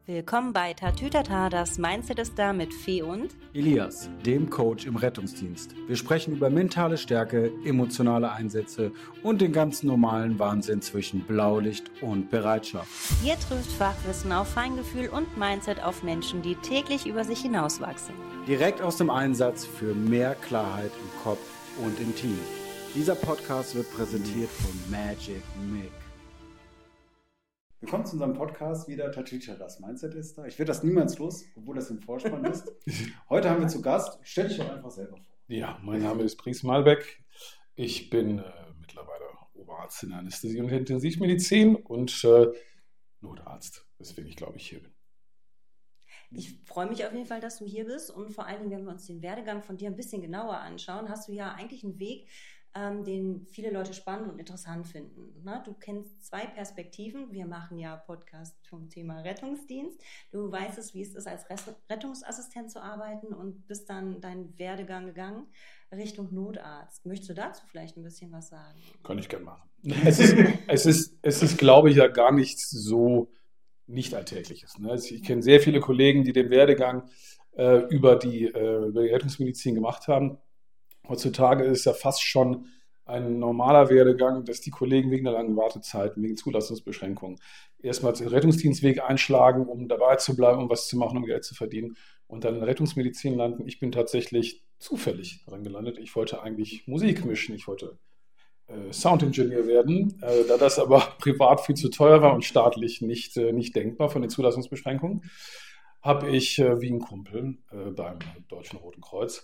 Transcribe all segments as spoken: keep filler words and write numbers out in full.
Willkommen bei Tatütata, das Mindset ist da mit Fee und Elias, dem Coach im Rettungsdienst. Wir sprechen über mentale Stärke, emotionale Einsätze und den ganz normalen Wahnsinn zwischen Blaulicht und Bereitschaft. Ihr trifft Fachwissen auf Feingefühl und Mindset auf Menschen, die täglich über sich hinauswachsen. Direkt aus dem Einsatz für mehr Klarheit im Kopf und im Team. Dieser Podcast wird präsentiert von Magic Mick. Willkommen zu unserem Podcast wieder, Tatütata, das Mindset ist da. Ich werde das niemals los, obwohl das im Vorspann ist. Heute haben wir zu Gast, stell dich doch einfach selber vor. Ja, mein Name ist Pries Malbeck. Ich bin äh, mittlerweile Oberarzt in Anästhesie und Intensivmedizin und äh, Notarzt, weswegen ich glaube ich hier bin. Ich freue mich auf jeden Fall, dass du hier bist und vor allen Dingen, wenn wir uns den Werdegang von dir ein bisschen genauer anschauen, hast du ja eigentlich einen Weg, ähm, den viele Leute spannend und interessant finden. Ne? Du kennst zwei Perspektiven. Wir machen ja Podcast zum Thema Rettungsdienst. Du weißt es, wie es ist, als Rettungsassistent zu arbeiten und bist dann deinen Werdegang gegangen Richtung Notarzt. Möchtest du dazu vielleicht ein bisschen was sagen? Kann ich gerne machen. Es ist, es ist, es ist, glaube ich, ja gar nichts so nicht Alltägliches. Ne? Also ich kenne sehr viele Kollegen, die den Werdegang äh, über, die, äh, über die Rettungsmedizin gemacht haben. Heutzutage ist es ja fast schon ein normaler Werdegang, dass die Kollegen wegen der langen Wartezeiten, wegen Zulassungsbeschränkungen erstmal den Rettungsdienstweg einschlagen, um dabei zu bleiben, um was zu machen, um Geld zu verdienen und dann in Rettungsmedizin landen. Ich bin tatsächlich zufällig daran gelandet. Ich wollte eigentlich Musik mischen. Ich wollte äh, Soundingenieur werden. Äh, da das aber privat viel zu teuer war und staatlich nicht, äh, nicht denkbar von den Zulassungsbeschränkungen, habe ich äh, wie ein Kumpel äh, beim Deutschen Roten Kreuz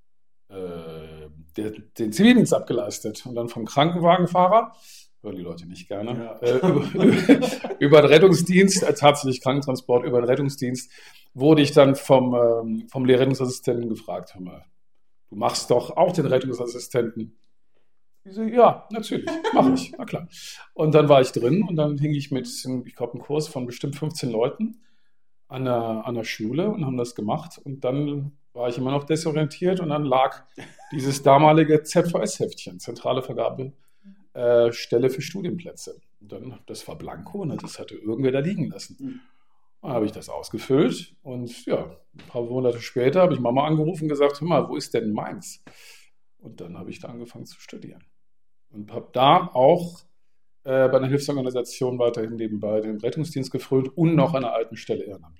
Der, den Zivildienst abgeleistet und dann vom Krankenwagenfahrer, hören die Leute nicht gerne, ja. äh, über, über den Rettungsdienst, äh, tatsächlich Krankentransport, über den Rettungsdienst, wurde ich dann vom, ähm, vom Lehrrettungsassistenten gefragt, hör mal, du machst doch auch den Rettungsassistenten. Ich so, ja, natürlich, mache ich, na klar. Und dann war ich drin und dann hing ich mit, ich glaube, einem Kurs von bestimmt fünfzehn Leuten an der, an der Schule und haben das gemacht und dann war ich immer noch desorientiert und dann lag dieses damalige Z V S-Heftchen, Zentrale Vergabestelle äh, für Studienplätze. Und dann, das war blanko und das hatte irgendwer da liegen lassen. Dann habe ich das ausgefüllt und ja, ein paar Monate später habe ich Mama angerufen und gesagt, hör mal, wo ist denn meins? Und dann habe ich da angefangen zu studieren. Und habe da auch äh, bei einer Hilfsorganisation weiterhin nebenbei den Rettungsdienst gefrönt und noch an einer alten Stelle ehrenamtlich.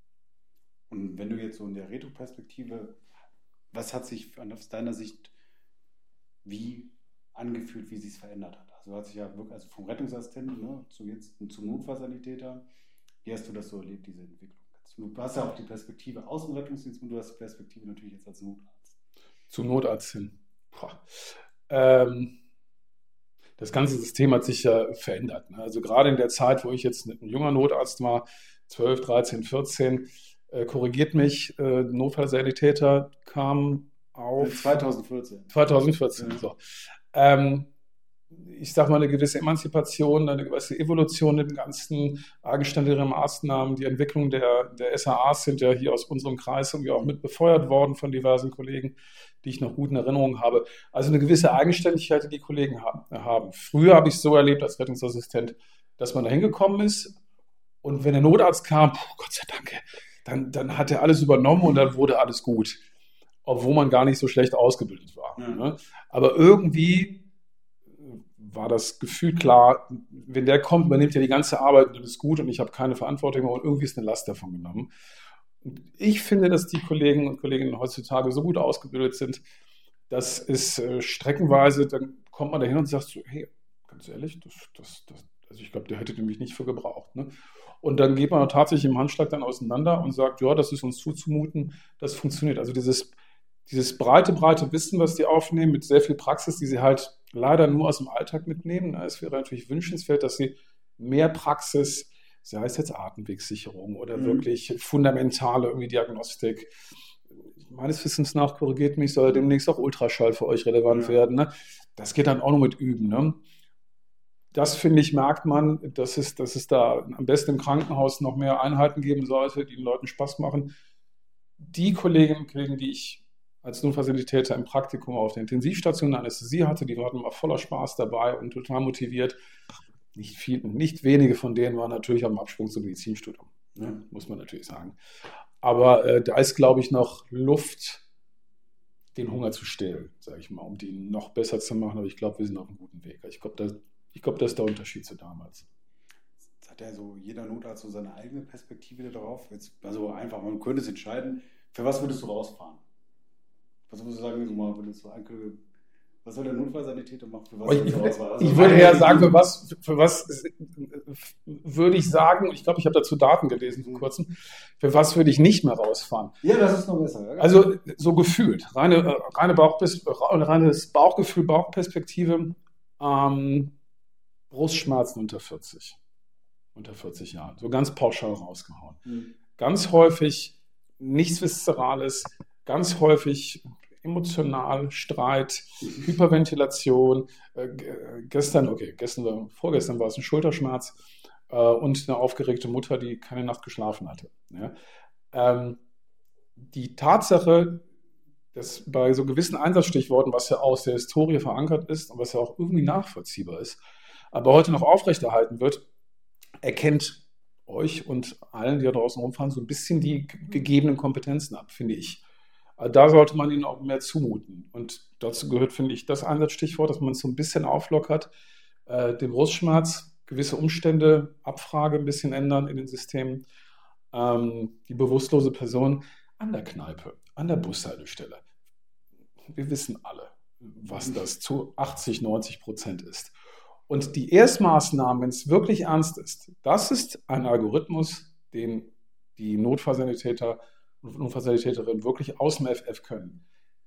Und wenn du jetzt so in der Retro-Perspektive, was hat sich aus deiner Sicht wie angefühlt, wie sich es verändert hat? Also hat sich ja wirklich, also vom Rettungsassistenten ne, zu jetzt zum Notfallsanitäter, wie hast du das so erlebt, diese Entwicklung? Du hast ja auch die Perspektive aus dem Rettungsdienst und du hast die Perspektive natürlich jetzt als Notarzt. Zum Notarzt hin. Ähm, das ganze System hat sich ja verändert. Ne? Also gerade in der Zeit, wo ich jetzt ein junger Notarzt war, zwölf, dreizehn, vierzehn, Äh, korrigiert mich, äh, Notfallsanitäter kam auf zwanzig vierzehn. zwanzig vierzehn, ja. So. Ähm, ich sag mal, eine gewisse Emanzipation, eine gewisse Evolution in den ganzen eigenständigen Maßnahmen. Die Entwicklung der, der S A As sind ja hier aus unserem Kreis irgendwie auch mit befeuert worden von diversen Kollegen, die ich noch gut in Erinnerung habe. Also eine gewisse Eigenständigkeit, die die Kollegen haben. Früher habe ich es so erlebt als Rettungsassistent, dass man da hingekommen ist und wenn der Notarzt kam, puh, Gott sei Dank, Dann, dann hat er alles übernommen und dann wurde alles gut. Obwohl man gar nicht so schlecht ausgebildet war. Ja. Ne? Aber irgendwie war das Gefühl klar, wenn der kommt, man nimmt ja die ganze Arbeit und dann ist gut und ich habe keine Verantwortung mehr und irgendwie ist eine Last davon genommen. Und ich finde, dass die Kollegen und Kolleginnen heutzutage so gut ausgebildet sind, dass es äh, streckenweise, dann kommt man da hin und sagt so, hey, ganz ehrlich, das, das, das, also ich glaube, der hätte mich nicht für gebraucht. Ne? Und dann geht man tatsächlich im Handschlag dann auseinander und sagt, ja, das ist uns zuzumuten, das funktioniert. Also dieses, dieses breite, breite Wissen, was die aufnehmen, mit sehr viel Praxis, die sie halt leider nur aus dem Alltag mitnehmen. Es wäre natürlich wünschenswert, dass sie mehr Praxis, sei es jetzt Atemwegssicherung oder mhm. wirklich fundamentale irgendwie Diagnostik. Meines Wissens nach, korrigiert mich, soll demnächst auch Ultraschall für euch relevant ja. werden. Ne? Das geht dann auch nur mit Üben. Ne? Das, finde ich, merkt man, dass es, dass es da am besten im Krankenhaus noch mehr Einheiten geben sollte, die den Leuten Spaß machen. Die Kolleginnen und Kollegen, die ich als Notfallsanitäter im Praktikum auf der Intensivstation in der Anästhesie hatte, die waren immer voller Spaß dabei und total motiviert. Nicht viel, nicht wenige von denen waren natürlich am Absprung zum Medizinstudium. Ja, muss man natürlich sagen. Aber äh, da ist, glaube ich, noch Luft, den Hunger zu stillen, sage ich mal, um den noch besser zu machen. Aber ich glaube, wir sind auf einem guten Weg. Ich glaube, das, ich glaube, das ist der Unterschied zu damals. Jetzt hat ja so jeder Notarzt so seine eigene Perspektive darauf. Jetzt, also einfach, man könnte es entscheiden, für was würdest du rausfahren? Was würdest du sagen, so mal, würdest du ankündigen? Was soll der Notfallsanitäter machen? Für was ich, ich, also ich würde eher sagen, für was, für was würde ich sagen, ich glaube, ich habe dazu Daten gelesen vor kurzem, für was würde ich nicht mehr rausfahren? Ja, das ist noch besser. Ja? Also so gefühlt, reine, reine Bauchpers- reines Bauchgefühl, Bauchperspektive, ähm, Brustschmerzen unter vierzig, unter vierzig Jahren, so ganz pauschal rausgehauen. Mhm. Ganz häufig nichts Viszerales, ganz häufig emotional, Streit, Hyperventilation, äh, gestern, okay, gestern oder vorgestern war es ein Schulterschmerz äh, und eine aufgeregte Mutter, die keine Nacht geschlafen hatte. Ja? Ähm, die Tatsache, dass bei so gewissen Einsatzstichworten, was ja aus der Historie verankert ist und was ja auch irgendwie nachvollziehbar ist, aber heute noch aufrechterhalten wird, erkennt euch und allen, die da draußen rumfahren, so ein bisschen die gegebenen Kompetenzen ab, finde ich. Da sollte man ihnen auch mehr zumuten. Und dazu gehört, finde ich, das Einsatzstichwort, dass man es so ein bisschen auflockert, äh, den Brustschmerz, gewisse Umstände, Abfrage ein bisschen ändern in den Systemen, ähm, die bewusstlose Person an der Kneipe, an der Bushaltestelle. Wir wissen alle, was das zu achtzig, neunzig Prozent ist. Und die Erstmaßnahmen, wenn es wirklich ernst ist, das ist ein Algorithmus, den die Notfallsanitäter und Notfallsanitäterinnen wirklich aus dem F F können.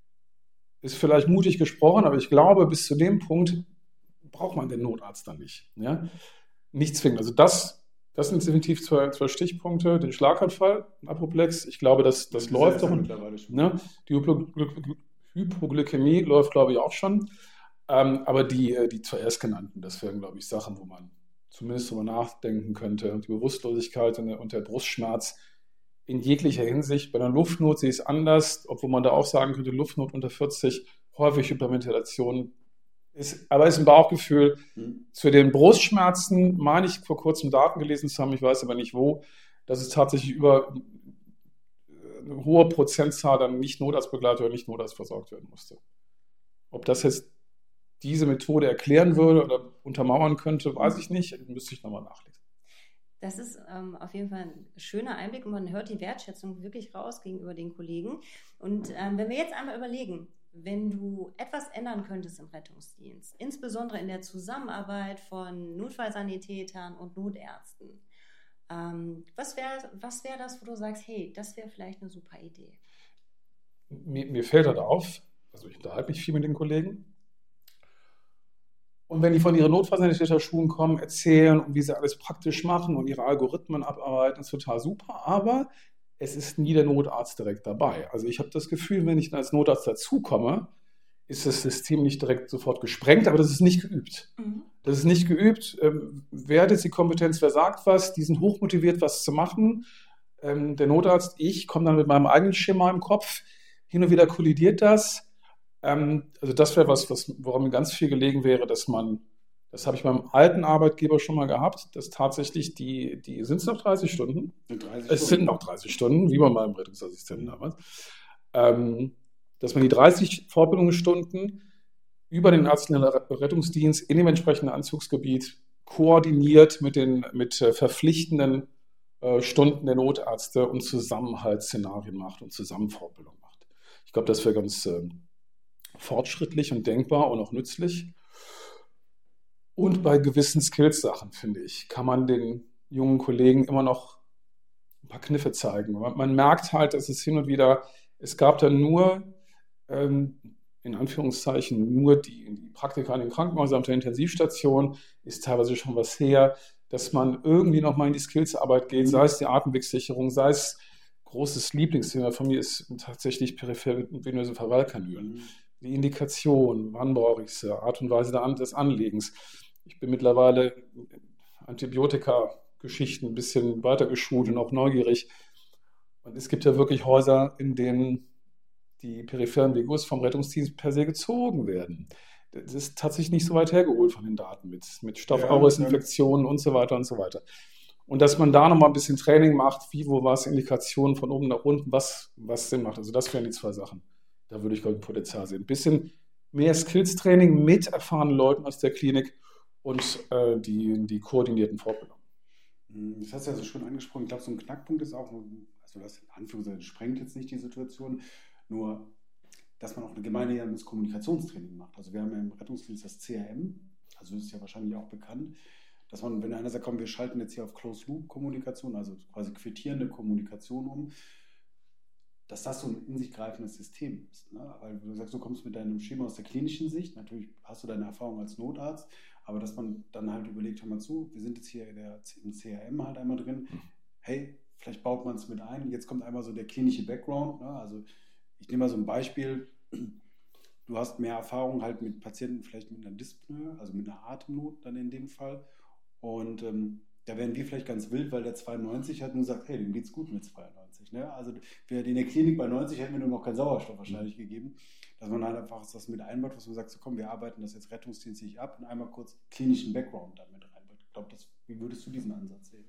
Ist vielleicht mutig gesprochen, aber ich glaube, bis zu dem Punkt braucht man den Notarzt dann nicht. Ja? Nicht zwingend. Also das, das sind definitiv zwei, zwei Stichpunkte. Den Schlaganfall, Apoplex, ich glaube, das, das, das läuft doch. Ne? Die Hypo, Hypoglykämie läuft, glaube ich, auch schon. Ähm, aber die, die zuerst genannten, das wären, glaube ich, Sachen, wo man zumindest drüber nachdenken könnte. Die Bewusstlosigkeit und der, und der Brustschmerz in jeglicher Hinsicht. Bei einer Luftnot sehe ich es anders, obwohl man da auch sagen könnte, Luftnot unter vierzig, häufig Hyperventilation. Ist, aber ist ein Bauchgefühl. Mhm. Zu den Brustschmerzen meine ich vor kurzem Daten gelesen zu haben, ich weiß aber nicht wo, dass es tatsächlich über eine hohe Prozentzahl dann nicht Notarztbegleitet oder nicht Notarzt versorgt werden musste. Ob das jetzt diese Methode erklären würde oder untermauern könnte, weiß ich nicht. Müsste ich nochmal nachlesen. Das ist ähm, auf jeden Fall ein schöner Einblick und man hört die Wertschätzung wirklich raus gegenüber den Kollegen. Und ähm, wenn wir jetzt einmal überlegen, wenn du etwas ändern könntest im Rettungsdienst, insbesondere in der Zusammenarbeit von Notfallsanitätern und Notärzten, ähm, was wäre was wär das, wo du sagst, hey, das wäre vielleicht eine super Idee? Mir, mir fällt halt auf, also ich unterhalte mich viel mit den Kollegen, und wenn die von ihren Notfallsanitäter-Schulen kommen, erzählen, wie sie alles praktisch machen und ihre Algorithmen abarbeiten, ist total super. Aber es ist nie der Notarzt direkt dabei. Also ich habe das Gefühl, wenn ich dann als Notarzt dazukomme, ist das System nicht direkt sofort gesprengt, aber das ist nicht geübt. Mhm. Das ist nicht geübt. Ähm, wer hat jetzt die Kompetenz, wer sagt was? Die sind hochmotiviert, was zu machen. Ähm, der Notarzt, ich, komme dann mit meinem eigenen Schema im Kopf. Hin und wieder kollidiert das. Also das wäre was, was, woran mir ganz viel gelegen wäre, dass man, das habe ich beim alten Arbeitgeber schon mal gehabt, dass tatsächlich die, die sind es noch dreißig Stunden? dreißig es Stunden. Sind noch dreißig Stunden, wie bei meinem Rettungsassistenten damals. Ähm, dass man die dreißig Fortbildungsstunden über den ärztlichen Rettungsdienst in dem entsprechenden Anzugsgebiet koordiniert mit den mit verpflichtenden äh, Stunden der Notärzte und Zusammenhaltsszenarien macht und Zusammenfortbildung macht. Ich glaube, das wäre ganz äh, fortschrittlich und denkbar und auch nützlich. Und bei gewissen Skills-Sachen, finde ich, kann man den jungen Kollegen immer noch ein paar Kniffe zeigen. Man, man merkt halt, dass es hin und wieder, es gab dann nur, ähm, in Anführungszeichen, nur die, die Praktika an den Krankenhäusern auf der Intensivstation, ist teilweise schon was her, dass man irgendwie nochmal in die Skills-Arbeit geht, sei es die Atemwegssicherung, sei es großes Lieblingsthema von mir ist tatsächlich periphervenöse Verweilkanülen. Die Indikation, wann brauche ich sie, Art und Weise des Anlegens. Ich bin mittlerweile Antibiotika-Geschichten ein bisschen weiter geschult und auch neugierig. Und es gibt ja wirklich Häuser, in denen die peripheren Vegus vom Rettungsdienst per se gezogen werden. Das ist tatsächlich nicht so weit hergeholt von den Daten mit, mit Staphylococcus-Infektionen und so weiter und so weiter. Und dass man da nochmal ein bisschen Training macht, wie, wo, was, Indikationen von oben nach unten, was, was Sinn macht. Also das wären die zwei Sachen. Da würde ich, glaube ich, ein Potenzial sehen. Ein bisschen mehr Skills-Training mit erfahrenen Leuten aus der Klinik und äh, die, die koordinierten Fortbildungen. Das hast du ja so schon angesprochen. Ich glaube, so ein Knackpunkt ist auch, also das in Anführungszeichen sprengt jetzt nicht die Situation, nur, dass man auch ein gemeinsames Kommunikationstraining macht. Also wir haben ja im Rettungsdienst das C R M, also das ist ja wahrscheinlich auch bekannt, dass man, wenn einer sagt, komm, wir schalten jetzt hier auf Closed-Loop-Kommunikation, also quasi quittierende Kommunikation um, dass das so ein in sich greifendes System ist. Ne? Weil du sagst, du kommst mit deinem Schema aus der klinischen Sicht, natürlich hast du deine Erfahrung als Notarzt, aber dass man dann halt überlegt, hör mal zu, wir sind jetzt hier in der, im C R M halt einmal drin, hey, vielleicht baut man es mit ein, jetzt kommt einmal so der klinische Background, ne? Also ich nehme mal so ein Beispiel, du hast mehr Erfahrung halt mit Patienten, vielleicht mit einer Dyspnoe, also mit einer Atemnot dann in dem Fall, und ähm, da wären wir vielleicht ganz wild, weil der zweiundneunzig hat nur sagt, hey, dem geht's gut mit zweiundneunzig. Ne? Also wir in der Klinik bei neunzig hätten wir nur noch keinen Sauerstoff wahrscheinlich gegeben, dass man halt einfach das mit einbaut, was man sagt, so komm, wir arbeiten das jetzt rettungsdienstlich ab und einmal kurz klinischen Background damit reinbaut. Ich glaube, wie würdest du diesen Ansatz sehen?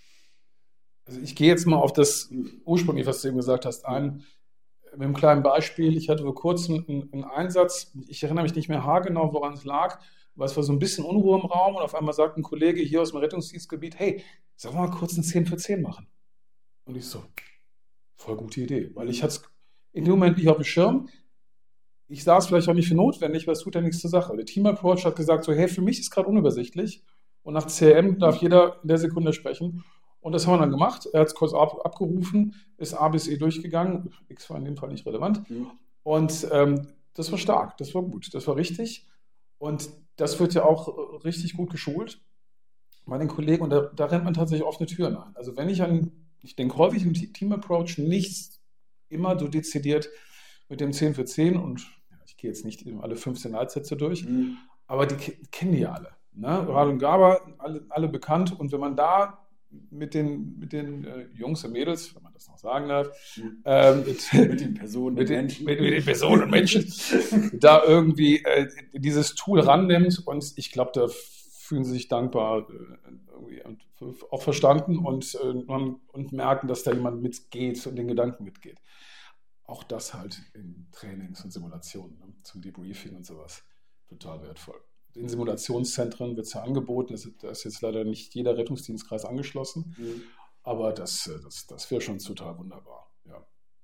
Also ich gehe jetzt mal auf das ursprünglich, was du eben gesagt hast, ein. Mit einem kleinen Beispiel. Ich hatte vor kurzem einen, einen Einsatz. Ich erinnere mich nicht mehr haargenau, woran es lag, weil es war so ein bisschen Unruhe im Raum und auf einmal sagt ein Kollege hier aus dem Rettungsdienstgebiet, hey, sollen wir mal kurz ein zehn für zehn machen? Und ich so, voll gute Idee, weil ich hatte es in dem Moment nicht auf dem Schirm. Ich sah es vielleicht auch nicht für notwendig, weil es tut ja nichts zur Sache. Der Team-Approach hat gesagt so, hey, für mich ist gerade unübersichtlich und nach C R M darf jeder in der Sekunde sprechen. Und das haben wir dann gemacht. Er hat es kurz ab, abgerufen, ist A bis E durchgegangen. X war in dem Fall nicht relevant. Mhm. Und ähm, das war stark, das war gut, das war richtig. Und das wird ja auch richtig gut geschult bei den Kollegen. Und da, da rennt man tatsächlich offene Türen ein. Also wenn ich an, ich denke häufig im Team-Approach nicht immer so dezidiert mit dem zehn für zehn und ja, ich gehe jetzt nicht alle fünfzehn Leitsätze durch, mhm. aber die kennen die ja alle. Ne? Rad und Gaber, alle, alle bekannt. Und wenn man da mit den, mit den äh, Jungs und Mädels, wenn man das noch sagen darf, mhm. ähm, mit, mit den Personen mit, den, mit, mit den Personen und Menschen, da irgendwie äh, dieses Tool rannimmt und ich glaube, da fühlen sie sich dankbar äh, irgendwie auch verstanden und, äh, und merken, dass da jemand mitgeht und den Gedanken mitgeht. Auch das halt in Trainings und Simulationen, ne, zum Debriefing und sowas, total wertvoll. In Simulationszentren wird es ja angeboten, da ist jetzt leider nicht jeder Rettungsdienstkreis angeschlossen, mhm. aber das, das, das wäre schon total wunderbar. Ja.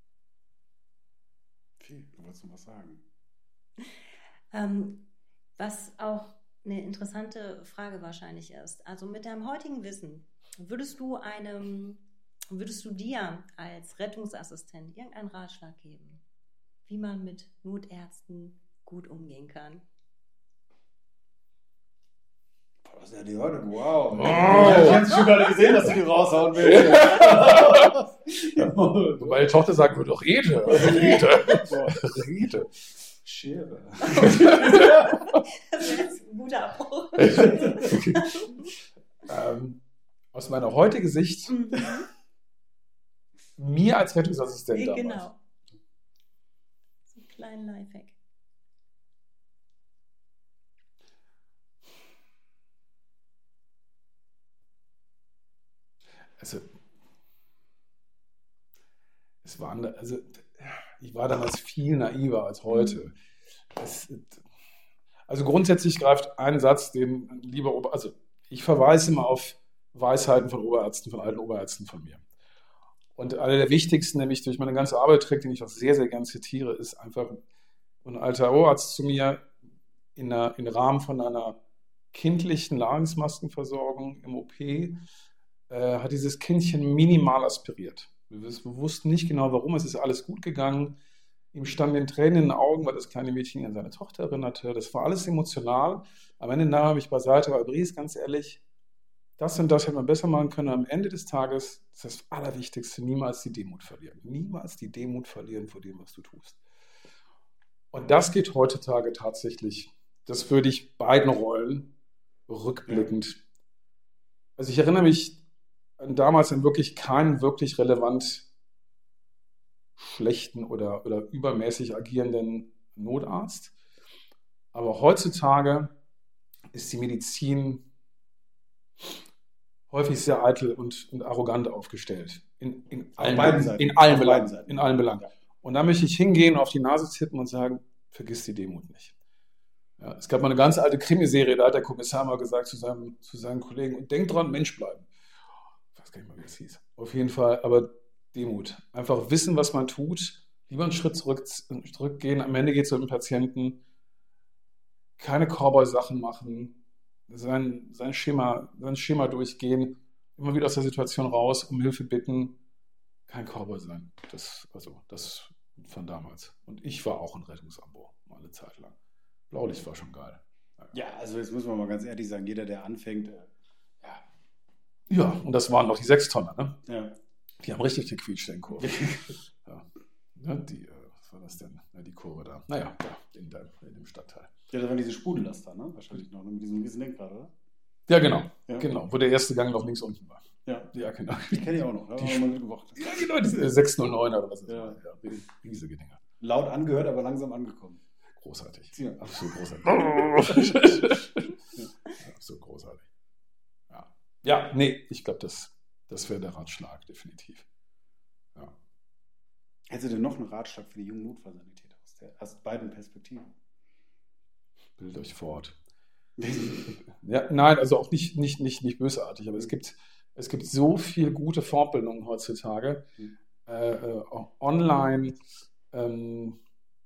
Okay, du wolltest noch was sagen. Ähm, was auch eine interessante Frage wahrscheinlich ist, also mit deinem heutigen Wissen, würdest du einem, würdest du dir als Rettungsassistent irgendeinen Ratschlag geben, wie man mit Notärzten gut umgehen kann? Das ist ja die Hörde, wow. Oh. Ich habe schon gerade gesehen, dass du die raushauen willst. Meine Tochter sagt, doch Rede. Rede. Rede. Schere. Das wäre jetzt ein guter Abbruch. ähm, aus meiner heutigen Sicht, mhm. mir als Rettungsassistent genau. damals. Genau. So ein kleiner Lifehack. Also, es war, also, ich war damals viel naiver als heute. Es, also grundsätzlich greift ein Satz, den lieber Ober, also ich verweise immer auf Weisheiten von Oberärzten, von alten Oberärzten von mir. Und einer der wichtigsten, nämlich durch meine ganze Arbeit trägt, den ich auch sehr, sehr gern zitiere, ist einfach ein alter Oberarzt zu mir in der, im Rahmen von einer kindlichen Nahrungsmaskenversorgung im O P, äh, hat dieses Kindchen minimal aspiriert. Wir, wir wussten nicht genau, warum. Es ist alles gut gegangen. Ihm standen Tränen in den Augen, weil das kleine Mädchen an seine Tochter erinnerte. Das war alles emotional. Am Ende nahm er mich beiseite, aber Brice, ganz ehrlich, das und das hätte man besser machen können. Am Ende des Tages ist das Allerwichtigste, niemals die Demut verlieren. Niemals die Demut verlieren vor dem, was du tust. Und das geht heutzutage tatsächlich, das würde ich beiden Rollen rückblickend. Also ich erinnere mich an damals an wirklich keinen wirklich relevant schlechten oder, oder übermäßig agierenden Notarzt. Aber heutzutage ist die Medizin häufig sehr eitel und, und arrogant aufgestellt. In, in allen, beiden Seiten. in allen Auf Belangen. beiden Seiten. In allen Belangen. Ja. Und da möchte ich hingehen, auf die Nase tippen und sagen, vergiss die Demut nicht. Ja, es gab mal eine ganz alte Krimiserie, da hat der Kommissar mal gesagt zu seinem, zu seinen Kollegen, und denkt dran, Mensch bleiben. Ich weiß gar nicht mal, wie es hieß. Auf jeden Fall, aber Demut. Einfach wissen, was man tut, lieber einen Schritt zurück, zurückgehen. Am Ende geht es um den Patienten. Keine Cowboy-Sachen machen, sein, sein, Schema, sein Schema durchgehen, immer wieder aus der Situation raus, um Hilfe bitten. Kein Cowboy sein. Das, also, das von damals. Und ich war auch ein Rettungsabo, mal eine Zeit lang. Blaulicht war schon geil. Ja, also jetzt müssen wir mal ganz ehrlich sagen, jeder, der anfängt, äh, ja. Ja, und das waren noch die Sechstonner, ne? Ja. Die haben richtig gequietscht, den Kurve. Ja. Ja, die, äh, was war das denn? Ja, die Kurve da. Naja, da, in, der, in dem Stadtteil. Ja, das waren diese Spudelaster, ne? Wahrscheinlich noch, ne? Mit diesem riesen Lenkrad, oder? Ja, genau. Ja. Genau, wo der erste Gang noch links unten war. Ja. Ja, genau. Die kenne ich auch noch, da haben wir mal mitgebracht. Ja, genau, diese sechs null neun oder was ist Ja. das? Ja, riesige Dinger. Laut angehört, aber langsam angekommen. Großartig. Ja. Absolut großartig. Absolut großartig. Ja, ja, nee, ich glaube, das, das wäre der Ratschlag, definitiv. Ja. Hättest du denn noch einen Ratschlag für die jungen Notfallsanitäter aus, der, aus beiden Perspektiven? Bildet euch fort. Ja, nein, also auch nicht, nicht, nicht, nicht bösartig, aber es gibt, es gibt so viel gute Fortbildungen heutzutage, Mhm. äh, äh, online. Ähm,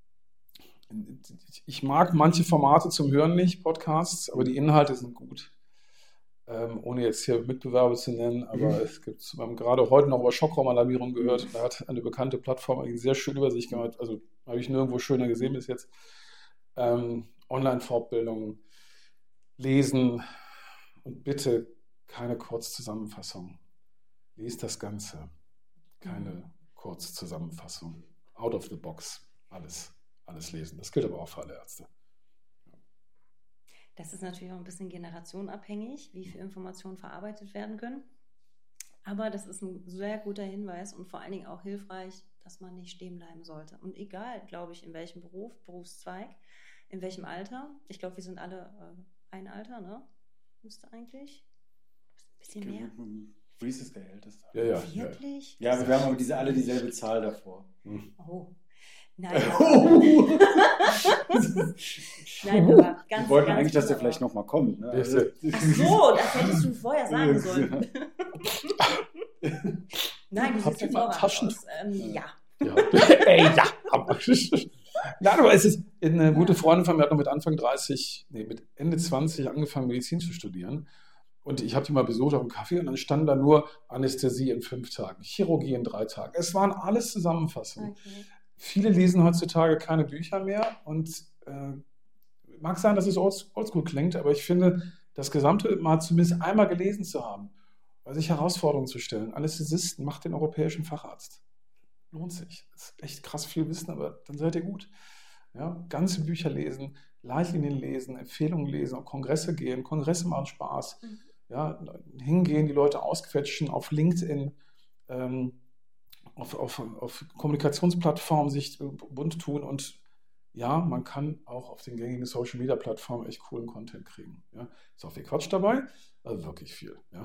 ich mag manche Formate zum Hören nicht, Podcasts, aber die Inhalte sind gut. Ähm, ohne jetzt hier Mitbewerber zu nennen, aber Mhm. es gibt, wir haben gerade heute noch über Schockraumalarmierung gehört, da hat eine bekannte Plattform eine sehr schön über sich gemacht, also habe ich nirgendwo schöner gesehen bis jetzt. Ähm, Online-Fortbildungen, lesen und bitte keine Kurzzusammenfassung. Lest das Ganze. Keine Kurzzusammenfassung. Out of the box. Alles, alles lesen. Das gilt aber auch für alle Ärzte. Das ist natürlich auch ein bisschen generationenabhängig, wie viel Informationen verarbeitet werden können. Aber das ist ein sehr guter Hinweis und vor allen Dingen auch hilfreich, dass man nicht stehen bleiben sollte. Und egal, glaube ich, in welchem Beruf, Berufszweig, in welchem Alter. Ich glaube, wir sind alle äh, ein Alter, ne? Müsste eigentlich. Ein bisschen mehr. Reese ist der Älteste. Ja, ja. ja. Wirklich? Ja, aber wir haben aber diese, alle dieselbe Zahl davor. Hm. Oh. Nein. Nein, aber ganz, Wir wollten ganz eigentlich, dass der genau. vielleicht nochmal kommt. Ne? Das- Also, Ach so, das hättest du vorher sagen sollen. Nein, du Habt siehst ihr mal hervorragend Taschentuch? aus. Ähm, ja. Ja. Ey, ja. Aber- Nein, aber es ist eine gute Freundin von mir hat noch mit Anfang dreißig, nee, mit Ende zwanzig angefangen, Medizin zu studieren. Und ich habe die mal besucht auf dem Kaffee und dann stand da nur Anästhesie in fünf Tagen, Chirurgie in drei Tagen. Es waren alles Zusammenfassungen. Okay. Viele lesen heutzutage keine Bücher mehr und äh, mag sein, dass es old- oldschool klingt, aber ich finde, das Gesamte mal zumindest einmal gelesen zu haben, weil sich Herausforderungen zu stellen. Anästhesisten, macht den europäischen Facharzt. Lohnt sich. Das ist echt krass viel Wissen, aber dann seid ihr gut. Ja, ganze Bücher lesen, Leitlinien lesen, Empfehlungen lesen, auf Kongresse gehen. Kongresse machen Spaß. Mhm. Ja, hingehen, die Leute ausquetschen, auf LinkedIn, ähm, auf, auf, auf Kommunikationsplattformen sich äh, bunt tun und ja, man kann auch auf den gängigen Social Media Plattformen echt coolen Content kriegen. Ja. Ist auch viel Quatsch dabei, aber wirklich viel. Ja.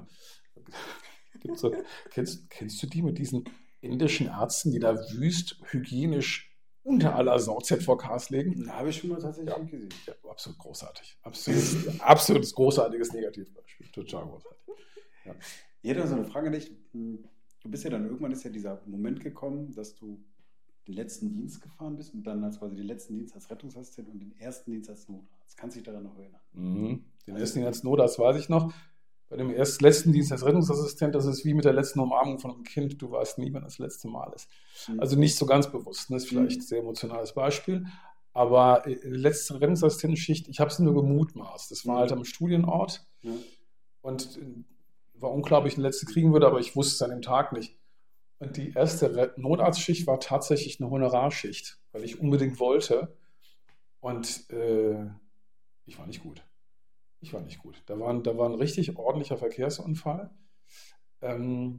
Gibt's so, kennst, kennst du die mit diesen indischen Ärzten, die da wüst hygienisch unter aller Sau Z V Ks legen? Da habe ich schon mal tatsächlich Ja. gesehen. Ja, absolut großartig. Absolut, absolutes großartiges Negativbeispiel. Total großartig. Ja. Jeder so eine Frage an dich. Du bist ja dann, irgendwann ist ja dieser Moment gekommen, dass du den letzten Dienst gefahren bist und dann als quasi den letzten Dienst als Rettungsassistent und den ersten Dienst als Notarzt. Kannst du dich daran noch erinnern? Mhm. Den ersten Dienst als Notarzt weiß ich noch. Bei dem erst letzten Dienst als Rettungsassistent, das ist wie mit der letzten Umarmung von einem Kind. Du weißt nie, wann das letzte Mal ist. Mhm. Also nicht so ganz bewusst. Das ist vielleicht ein sehr emotionales Beispiel. Aber die letzte Rettungsassistentenschicht, ich habe es nur gemutmaßt. Das war Mhm. halt am Studienort. Ja. Und äh, war unklar, ob ich eine letzte kriegen würde, aber ich wusste es an dem Tag nicht. Und die erste Re- Notarztschicht war tatsächlich eine Honorarschicht, weil ich unbedingt wollte. Und äh, ich war nicht gut. Ich war nicht gut. Da war, ein- da war ein richtig ordentlicher Verkehrsunfall. Ähm,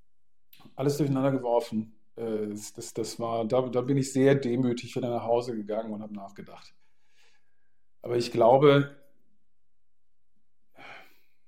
alles durcheinander geworfen. Äh, das, das, das war, da, da bin ich sehr demütig wieder nach Hause gegangen und habe nachgedacht. Aber ich glaube,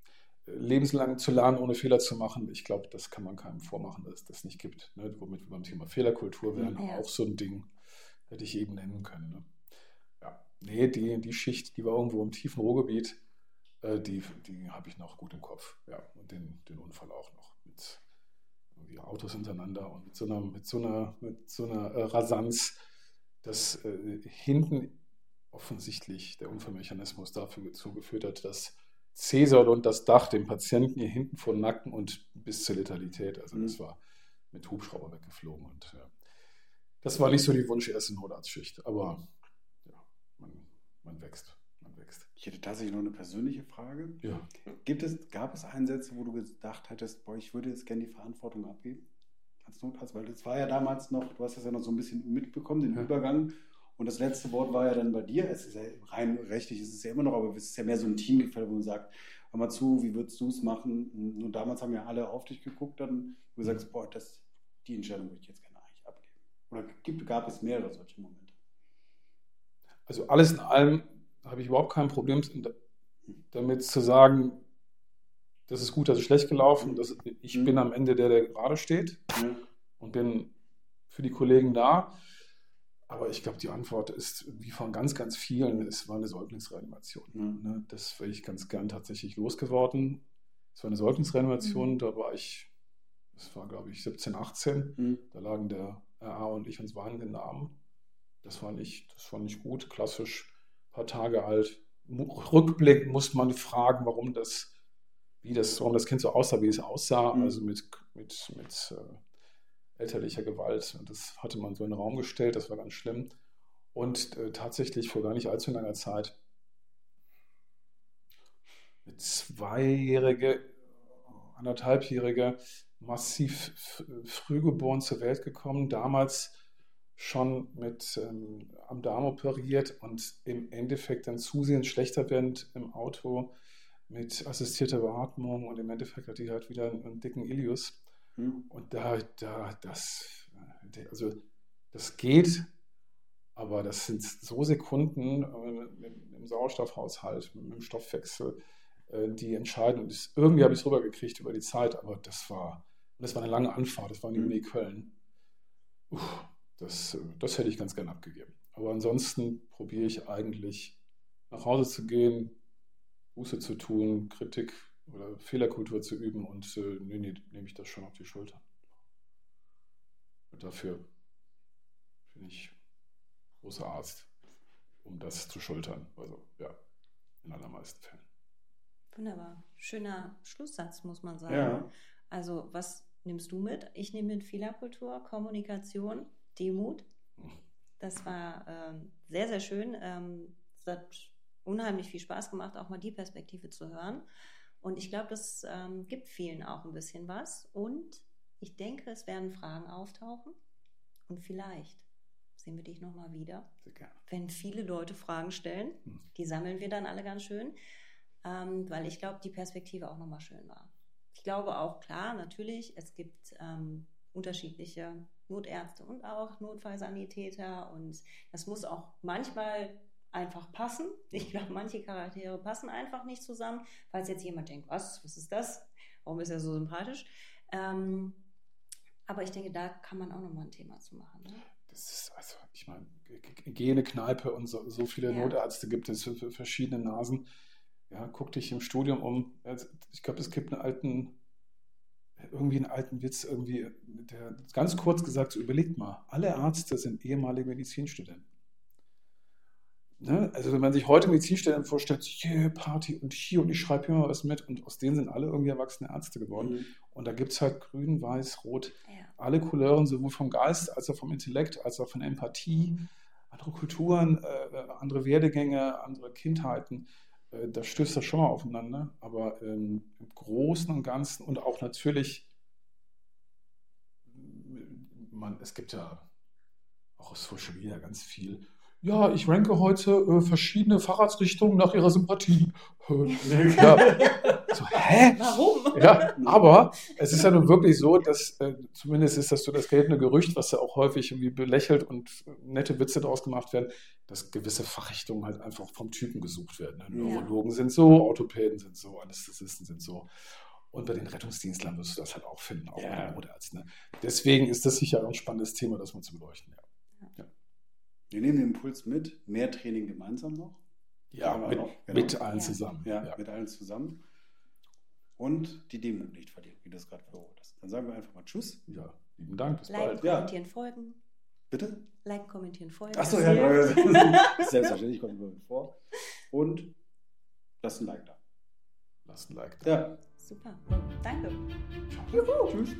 lebenslang zu lernen, ohne Fehler zu machen, ich glaube, das kann man keinem vormachen, dass es das nicht gibt. Ne? Womit wir beim Thema Fehlerkultur wären, Ja. auch so ein Ding, hätte ich eben nennen können. Ne? Ja, nee, die, die Schicht, die war irgendwo im tiefen Ruhrgebiet, äh, die, die habe ich noch gut im Kopf. Ja, und den, den Unfall auch noch mit irgendwie Autos hintereinander und mit so einer, mit so einer, mit so einer äh, Rasanz, dass äh, hinten offensichtlich der Unfallmechanismus dafür geführt hat, dass C-Säule und das Dach dem Patienten hier hinten vor den Nacken und bis zur Letalität. Also das war mit Hubschrauber weggeflogen. Und ja, das war nicht so die Wunsch erste Notarztschicht. Aber ja, man, man wächst. Man wächst. Ich hätte tatsächlich noch eine persönliche Frage. Ja. Gibt es, gab es Einsätze, wo du gedacht hättest, boah, ich würde jetzt gerne die Verantwortung abgeben als Notarzt? Weil das war ja damals noch, du hast das ja noch so ein bisschen mitbekommen, den Ja. Übergang. Und das letzte Wort war ja dann bei dir. Es ist ja rein rechtlich, ist es ja immer noch, aber es ist ja mehr so ein Teamgefälle, wo man sagt, hör mal zu, wie würdest du es machen? Und damals haben ja alle auf dich geguckt, dann wo du sagst, boah, das, die Entscheidung würde ich jetzt gerne eigentlich abgeben. Oder gibt, gab es mehrere solche Momente? Also alles in allem habe ich überhaupt kein Problem damit zu sagen, das ist gut, das ist schlecht gelaufen. Das, ich Mhm. bin am Ende der, der gerade steht Ja. und bin für die Kollegen da. Aber ich glaube, die Antwort ist, wie von ganz, ganz vielen, es war eine Säuglingsreanimation. Mhm. Ne? Das wäre ich ganz gern tatsächlich losgeworden. Es war eine Säuglingsreanimation, Mhm. da war ich, das war glaube ich siebzehn, achtzehn, Mhm. da lagen der R A und ich uns weinenden Armen. Das war nicht, das war nicht gut, klassisch, ein paar Tage alt. Rückblick muss man fragen, warum das, wie das, warum das Kind so aussah, wie es aussah, Mhm. also mit, mit, mit äh, elterlicher Gewalt. Und das hatte man so in den Raum gestellt, das war ganz schlimm. Und äh, tatsächlich vor gar nicht allzu langer Zeit eine zweijährige, anderthalbjährige, massiv f- früh geboren zur Welt gekommen, damals schon mit ähm, am Darm operiert und im Endeffekt dann zusehends schlechter werdend im Auto mit assistierter Beatmung und im Endeffekt hat die halt wieder einen, einen dicken Ilius. Mhm. Und da, da, das, äh, also das geht, aber das sind so Sekunden äh, im, im Sauerstoffhaushalt, mit dem Stoffwechsel, äh, die entscheiden. Und das, irgendwie habe ich es rübergekriegt über die Zeit, aber das war, das war eine lange Anfahrt, das war die Mhm. Uni Köln. Uff, das, äh, das hätte ich ganz gern abgegeben. Aber ansonsten probiere ich eigentlich nach Hause zu gehen, Buße zu tun, Kritik oder Fehlerkultur zu üben und äh, nee, nee, nehme ich das schon auf die Schulter. Und dafür bin ich großer Arzt, um das zu schultern. Also ja, in allermeisten Fällen. Wunderbar. Schöner Schlusssatz, muss man sagen. Ja. Also, was nimmst du mit? Ich nehme mit Fehlerkultur, Kommunikation, Demut. Das war ähm, sehr, sehr schön. Ähm, es hat unheimlich viel Spaß gemacht, auch mal die Perspektive zu hören. Und ich glaube, das ähm, gibt vielen auch ein bisschen was. Und ich denke, es werden Fragen auftauchen. Und vielleicht sehen wir dich nochmal wieder. Sehr gerne. Wenn viele Leute Fragen stellen, Hm. die sammeln wir dann alle ganz schön. Ähm, weil ich glaube, die Perspektive auch nochmal schön war. Ich glaube auch, klar, natürlich, es gibt ähm, unterschiedliche Notärzte und auch Notfallsanitäter und das muss auch manchmal einfach passen. Ich glaube, manche Charaktere passen einfach nicht zusammen, falls jetzt jemand denkt, was, was ist das? Warum ist er so sympathisch? Ähm, aber ich denke, da kann man auch nochmal ein Thema zu machen. Ne? Das ist, also, ich meine, geh in eine Kneipe und so, so viele Ja. Notärzte gibt es für, für verschiedene Nasen. Ja, guck dich im Studium um. Also, ich glaube, es gibt einen alten, irgendwie einen alten Witz, irgendwie, der ganz kurz gesagt, so überlegt mal, alle Ärzte sind ehemalige Medizinstudenten. Ne? Also wenn man sich heute Medizinstudenten vorstellt, yeah, Party und hier und ich schreibe hier mal was mit und aus denen sind alle irgendwie erwachsene Ärzte geworden. Mhm. Und da gibt es halt grün, weiß, rot, Ja. alle Couleuren, sowohl vom Geist als auch vom Intellekt, als auch von Empathie, andere Kulturen, äh, andere Werdegänge, andere Kindheiten. Äh, da stößt das schon mal aufeinander, aber ähm, im Großen und Ganzen und auch natürlich, man, es gibt ja auch auf Social Media ganz viel, ja, ich ranke heute äh, verschiedene Fahrradrichtungen nach ihrer Sympathie. Ja. So, hä? Warum? Ja, aber es ist ja nun wirklich so, dass äh, zumindest ist das so das geltende Gerücht, was ja auch häufig irgendwie belächelt und äh, nette Witze daraus gemacht werden, dass gewisse Fachrichtungen halt einfach vom Typen gesucht werden. Ne? Ja. Neurologen sind so, Orthopäden sind so, Anästhesisten sind so. Und bei den Rettungsdienstlern wirst du das halt auch finden, auch Ja. bei den Notärzten. Ne? Deswegen ist das sicher ein spannendes Thema, das mal zu beleuchten. Ja, Wir nehmen den Impuls mit, mehr Training gemeinsam noch. ja Aber mit, noch, genau. mit allen Ja. zusammen. Ja, Ja. mit allen zusammen. Und die Demut nicht verlieren, wie du es gerade wiederholt hast. Dann sagen wir einfach mal Tschüss. Ja, lieben Dank, bis Liken, bald. Ja. kommentieren, folgen. Bitte? Liken, kommentieren, folgen. Achso, Das ja, hilft. selbstverständlich kommt immer mit vor. Und lasst ein Like da. Lass ein Like da. Ja. Super. Danke. Juhu. Tschüss.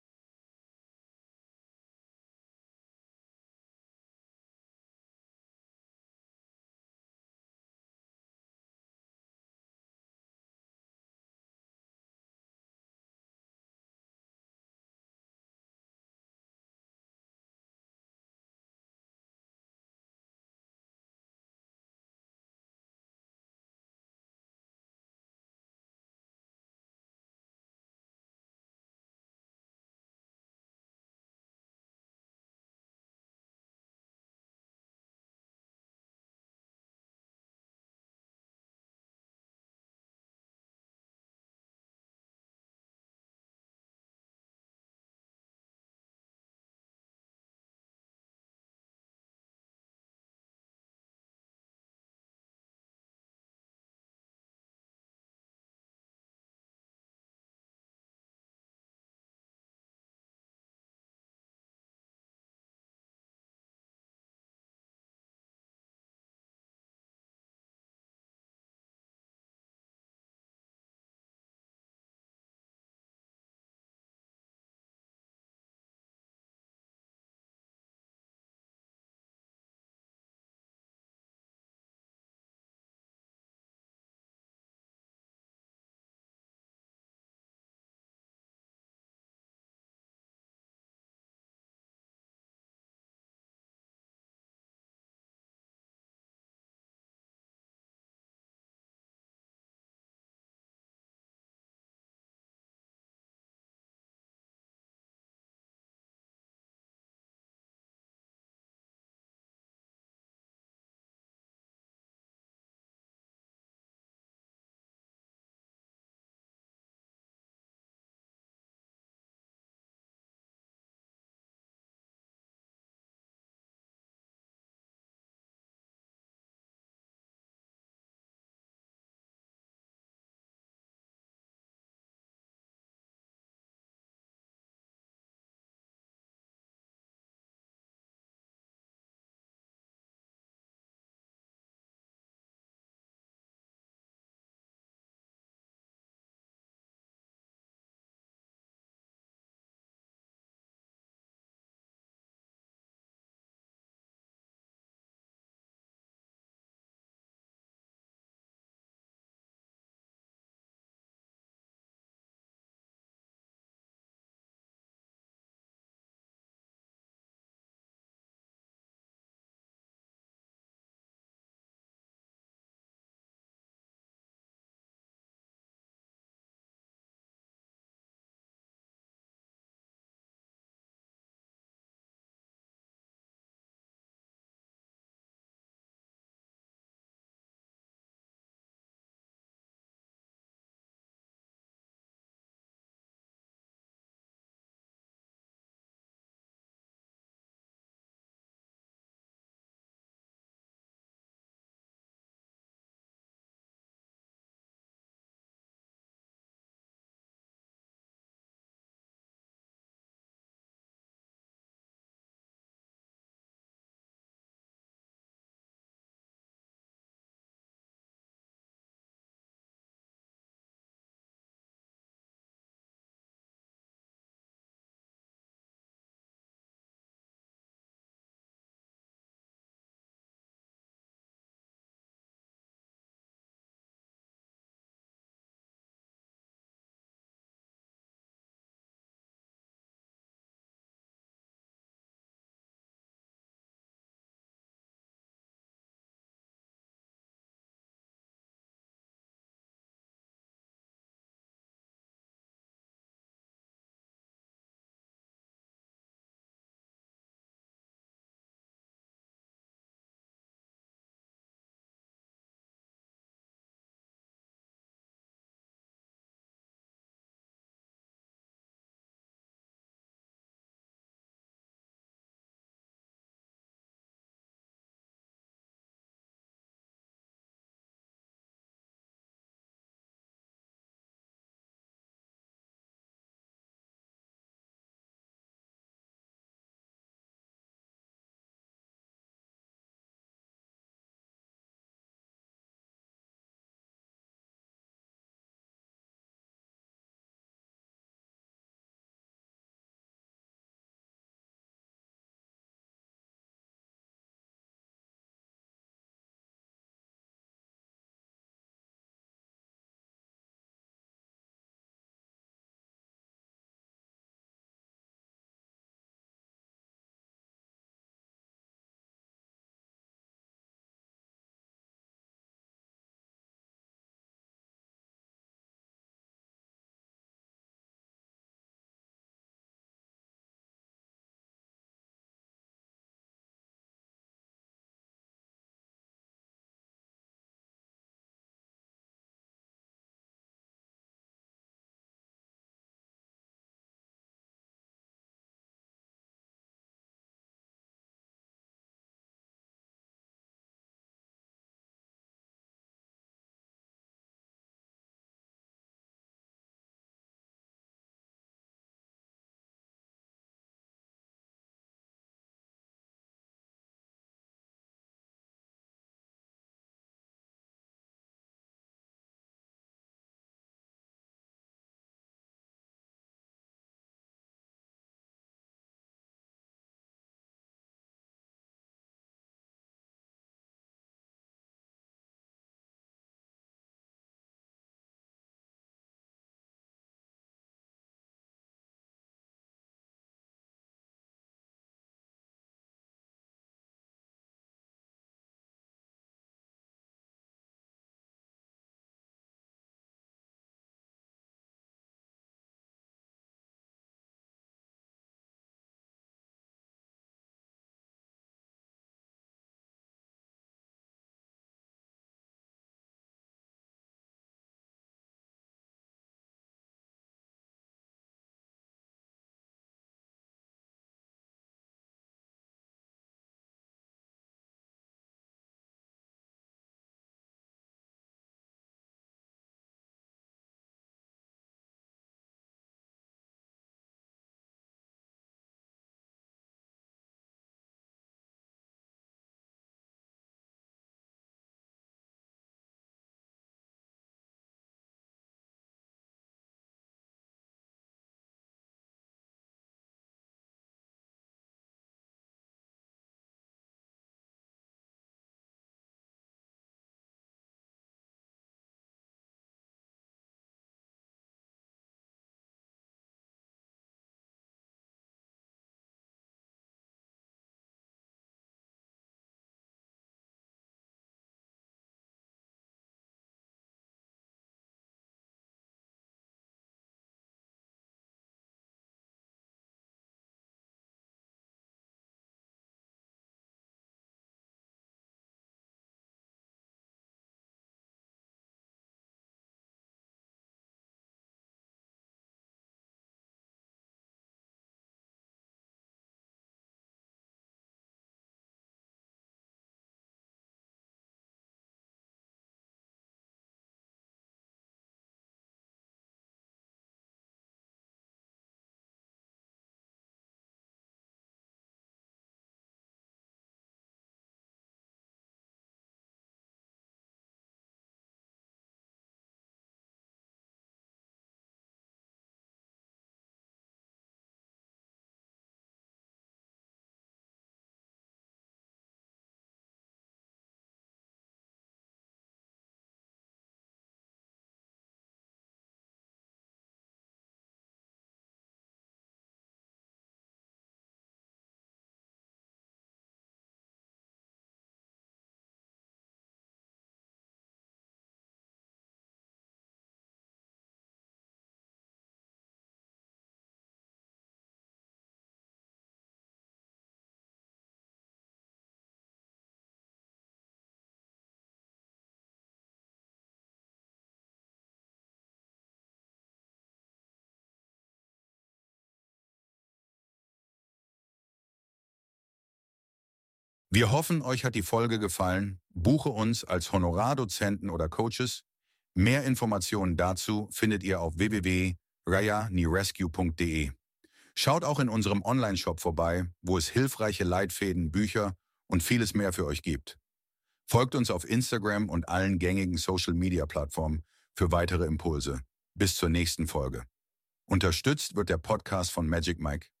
Wir hoffen, euch hat die Folge gefallen. Buche uns als Honorardozenten oder Coaches. Mehr Informationen dazu findet ihr auf w w w punkt raya ni rescue punkt d e. Schaut auch in unserem Online-Shop vorbei, wo es hilfreiche Leitfäden, Bücher und vieles mehr für euch gibt. Folgt uns auf Instagram und allen gängigen Social-Media-Plattformen für weitere Impulse. Bis zur nächsten Folge. Unterstützt wird der Podcast von Magic Mike.